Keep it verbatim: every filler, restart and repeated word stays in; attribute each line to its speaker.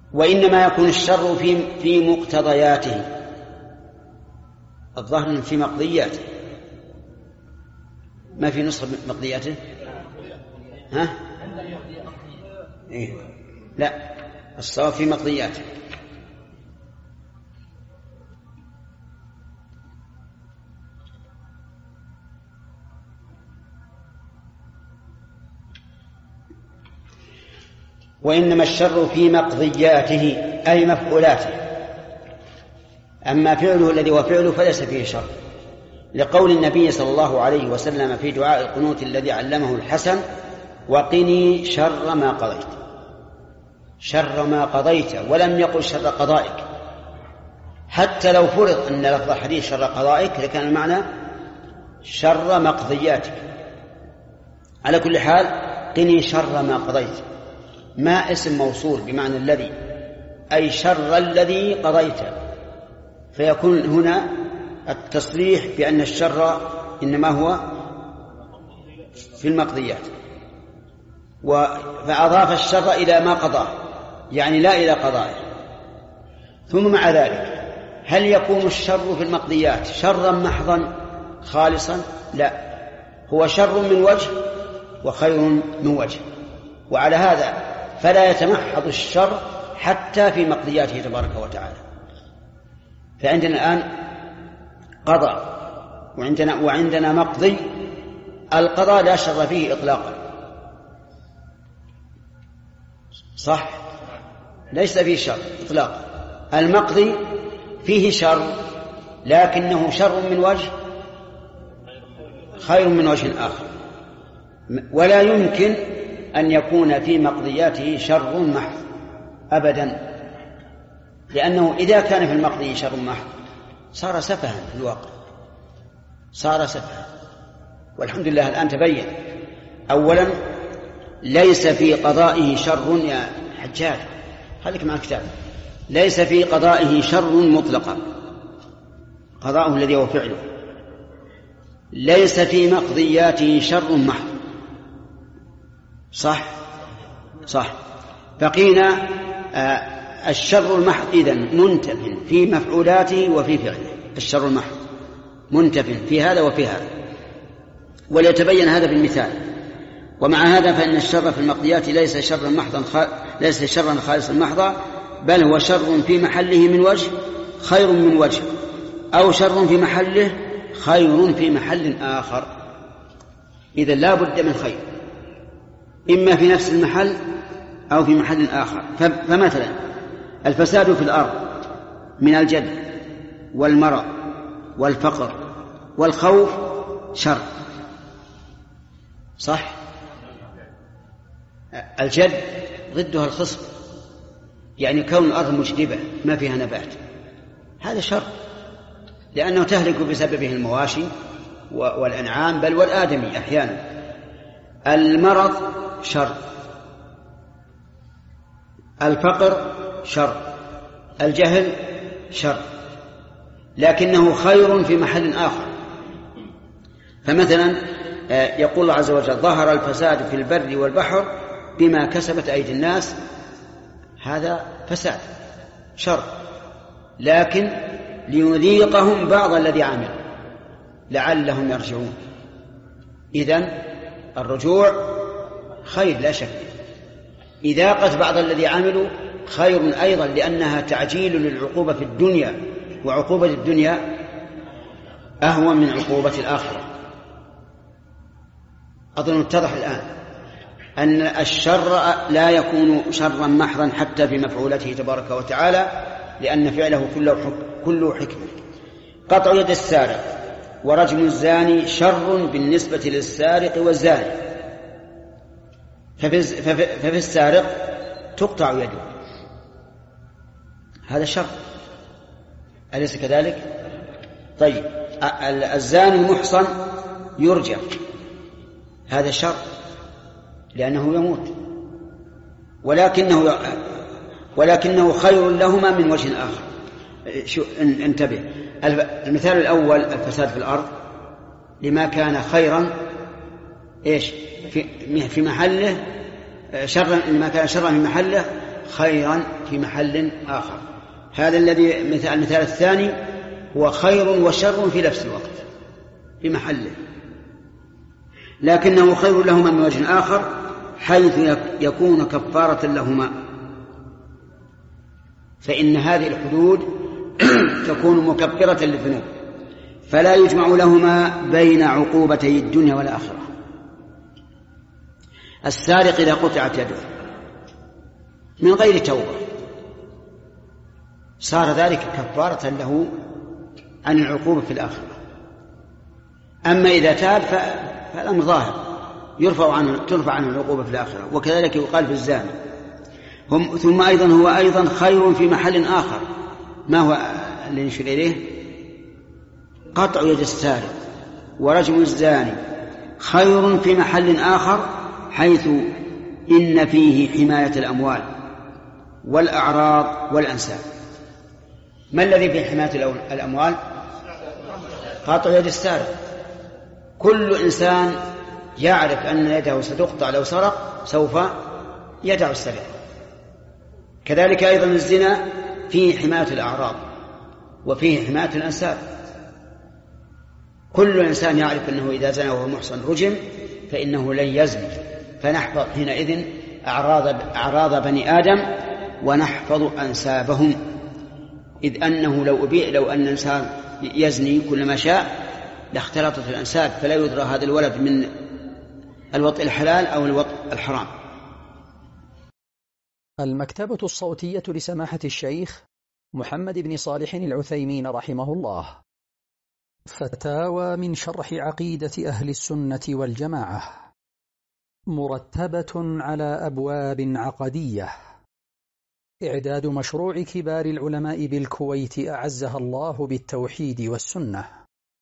Speaker 1: وإنما يكون الشر في في مقتضياته، الظاهر في مقضياته، ما في نسخة مقضياته. ها؟ إيه؟ لا، الصواب في مقضياته. وإنما الشر في مقضياته أي مفعولاته، أما فعله الذي هو فعله فليس فيه شر، لقول النبي صلى الله عليه وسلم في دعاء القنوت الذي علمه الحسن: وقني شر ما قضيت. شر ما قضيت، ولم يقل شر قضائك، حتى لو فرض أن لفظ الحديث شر قضائك لكان المعنى شر مقضياتك. على كل حال قني شر ما قضيت، ما اسم موصول بمعنى الذي، أي شر الذي قضيت، فيكون هنا التصريح بأن الشر إنما هو في المقضيات، فأضاف الشر إلى ما قضاه، يعني لا إلى قضائه. ثم مع ذلك هل يكون الشر في المقضيات شرا محضا خالصا؟ لا، هو شر من وجه وخير من وجه، وعلى هذا فلا يتمحض الشر حتى في مقضياته تبارك وتعالى. فعندنا الآن قضاء وعندنا, وعندنا مقضي. القضاء لا شر فيه إطلاقا، صح؟ ليس فيه شر إطلاقا. المقضي فيه شر، لكنه شر من وجه خير من وجه آخر، ولا يمكن أن يكون في مقضياته شر محض أبدا، لأنه إذا كان في المقضي شر محض صار سفها في الواقع، صار سفها. والحمد لله الآن تبين. أولا ليس في قضائه شر يا حجاج، خليك مع الكتاب، ليس في قضائه شر مطلقا، قضاؤه الذي هو فعله. ليس في مقضياته شر محض، صح صح. فقينا آه الشر المحض إذن منتف في مفعولاته وفي فعله، الشر المحض منتف في هذا وفي هذا، وليتبين هذا بالمثال. ومع هذا فإن الشر في المقضيات ليس شرا محضا خ... ليس شرا خالصا محضا، بل هو شر في محله من وجه خير من وجه، أو شر في محله خير في محل آخر. إذن لا بد من خير، إما في نفس المحل أو في محل آخر. فمثلا الفساد في الأرض من الجد والمرض والفقر والخوف شر، صح؟ الجد ضدها الخصب، يعني كون الأرض مجدبة ما فيها نبات، هذا شر، لأنه تهلك بسببه المواشي والأنعام بل والآدمي أحيانا. المرض شر، الفقر شر، الجهل شر، لكنه خير في محل آخر. فمثلا يقول الله عز وجل: ظهر الفساد في البر والبحر بما كسبت أيدي الناس، هذا فساد شر، لكن ليذيقهم بعض الذي عملوا لعلهم يرجعون. إذن الرجوع خير لا شك، إذاقة بعض الذي عملوا خير أيضا، لأنها تعجيل للعقوبة في الدنيا، وعقوبة الدنيا أهون من عقوبة الآخرة. أظن اتضح الآن أن الشر لا يكون شرا محضا حتى في مفعولته تبارك وتعالى، لأن فعله كله حكمة. قطع يد السارق ورجم الزاني شر بالنسبة للسارق والزاني، ففي, ففي السارق تقطع يده، هذا شر، أليس كذلك؟ طيب الزاني المحصن يرجم، هذا شر لأنه يموت، ولكنه ولكنه خير لهما من وجه آخر. شو انتبه، المثال الأول الفساد في الأرض لما كان خيرا إيش في في محله، شرا لما كان شرا في محله خيرا في محل آخر. هذا الذي مثال المثال الثاني هو خير وشر في نفس الوقت في محله، لكنه خير لهما من وجه آخر حيث يكون كفارة لهما، فإن هذه الحدود تكون مكفرة للذنوب، فلا يجمع لهما بين عقوبتي الدنيا والآخرة. السارق إذا قطعت يده من غير توبة صار ذلك كفارة له عن العقوبة في الآخرة. أما إذا تاب فالأمر ظاهر، يرفع عنه ترفع عنه العقوبة في الآخرة. وكذلك يقال في الزاني. هم ثم أيضا هو أيضا خير في محل آخر. ما هو اللي نشير إليه؟ قطع يد السارق ورجم الزاني خير في محل آخر حيث إن فيه حماية الأموال والأعراض والأنساب. ما الذي في حماية الأموال؟ قطع يد السارق. كل إنسان يعرف أن يده ستقطع لو سرق سوف يدع السرقة. كذلك أيضا الزنا فيه حماية الأعراض وفيه حماية الأنساب. كل إنسان يعرف أنه إذا زنى وهو محصن رجم فإنه لن يزني، فنحفظ حينئذ أعراض, أعراض بني آدم ونحفظ أنسابهم، إذ أنه لو أبيع لو أن الإنسان يزني كلما شاء لاختلطت الأنساب، فلا يدرى هذا الولد من الوطء الحلال أو الوطء الحرام.
Speaker 2: المكتبة الصوتية لسماحة الشيخ محمد بن صالح العثيمين رحمه الله. فتاوى من شرح عقيدة أهل السنة والجماعة، مرتبة على أبواب عقدية. إعداد مشروع كبار العلماء بالكويت أعزها الله بالتوحيد والسنة.